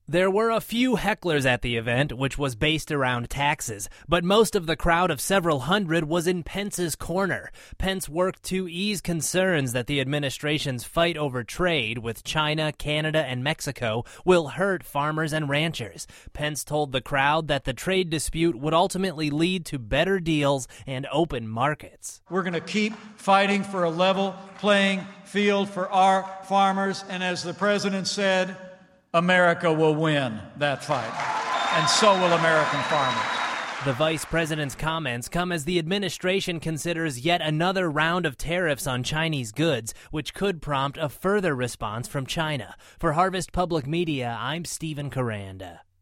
There were a few hecklers at the event, which was based around taxes, but most of the crowd of several hundred was in Pence's corner. Pence worked to ease concerns that the administration's fight over trade with China, Canada, and Mexico will hurt farmers and ranchers. Pence told the crowd that the trade dispute would ultimately lead to better deals and open markets. We're going to keep fighting for a level playing field for our farmers, and as the president said, America will win that fight, and so will American farmers. The vice president's comments come as the administration considers yet another round of tariffs on Chinese goods, which could prompt a further response from China. For Harvest Public Media, I'm Stephen Caranda.